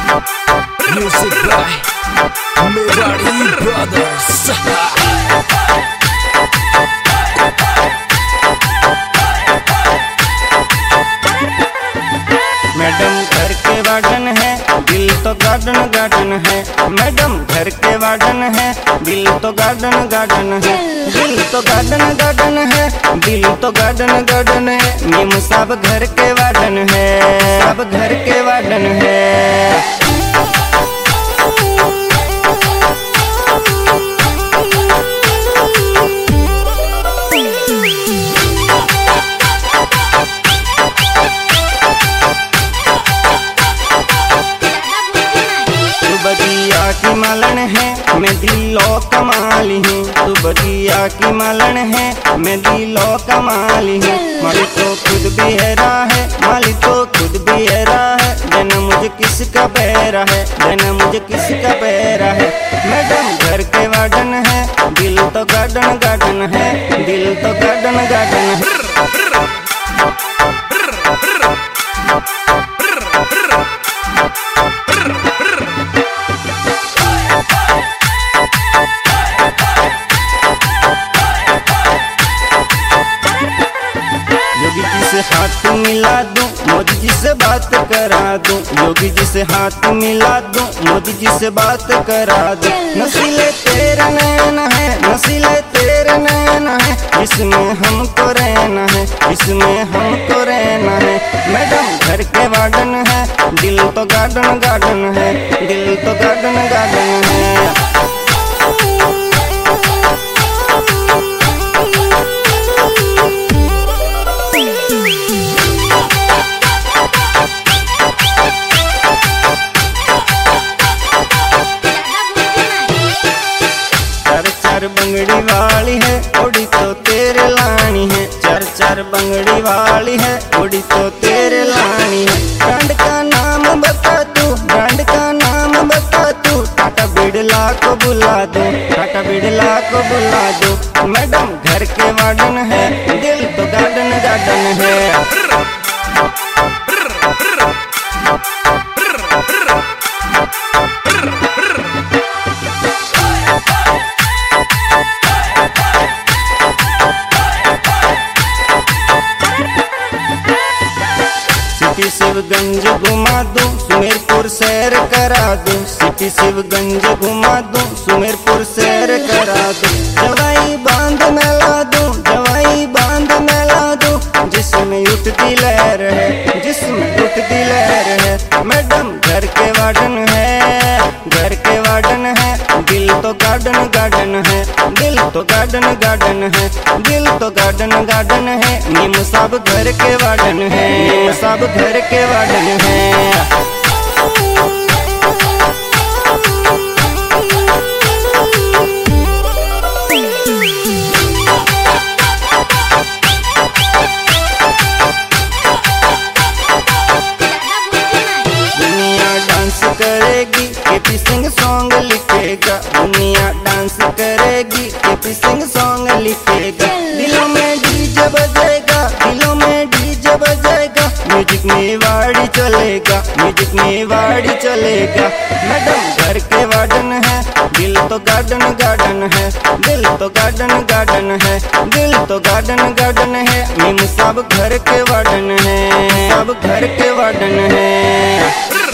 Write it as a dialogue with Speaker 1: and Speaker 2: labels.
Speaker 1: Music by Merari Brothers.
Speaker 2: Madam घर के warden है, दिल तो गार्डन गार्डन है। मैडम घर के वार्डन है, दिल तो गार्डन गार्डन है। दिल तो गार्डन गार्डन है, दिल तो गार्डन गार्डन है। मीम साहब घर के वार्डन है, सब घर के वार्डन है। बदिया की मालन है, मैं दिलो कमाली हूँ। तू बदिया की मालन है, मैं दिलो कमाली हूँ। मालिक तो खुद भी हैरा है, मालिक तो खुद भी हैरा है। देना मुझे किसका पैरा है, देना मुझे किसका पैरा है। मैडम घर के वार्डन है, दिल तो गार्डन गार्डन है। दिल तो गार्डन गार्डन है। योगी जी से हाथ मिला दूं, मोदी जी से बात करा दूं। योगी जी से हाथ मिला दूं, मोदी जी से बात करा दूं। नसीले तेरा नैना है, नसीले तेरा नैना है। इसमें हमको रहना है, इसमें हमको रहना है। मैडम घर के वार्डन है, दिल तो गार्डन गार्डन है। दिल तो गार्डन गार्डन है। चार बंगड़ी वाली है, ओड़ी तो तेरे लानी है। चार चार बंगड़ी वाली है, ओड़ी तो तेरे लानी है। ब्रांड का नाम बता तू, ब्रांड का नाम बता तू। टाटा बिड़ला को बुला दो, टाटा बिड़ला को बुला दो। मैडम घर के वार्डन है, दिल तो गार्डन गार्डन है। सिटी शिवगंज घुमा दूं, सुमेरपुर सैर करा दूं। सिटी शिवगंज घुमा दूं, सुमेरपुर सैर करा दूं। जवाई बांध मेला दूं, जवाई बांध मेला दूं। जिसमें उठती लहर है, जिसमें उठती लहर है। मैडम घर के वार्डन है, घर के वार्डन है। दिल तो गार्डन गार्डन है, दिल तो गार्डन गार्डन है। दिल तो गार्डन गार्डन है। मीम साहब घर के वार्डन है, मीम साहब घर के वार्डन है। करेगी केपी सिंह सॉन्ग लिखेगा। दुनिया डांस करेगी, केपी सिंह सॉन्ग लिखेगा। दिलों में डीजे बजेगा, दिलों में डीजे बजेगा। म्यूजिक में वाड़ी चलेगा, म्यूजिक में वाड़ी चलेगा। मैडम घर के वार्डन है, दिल तो गार्डन गार्डन है। दिल तो गार्डन गार्डन है, दिल तो गार्डन गार्डन है। मीम साहब घर के वार्डन है, सब घर के वार्डन है।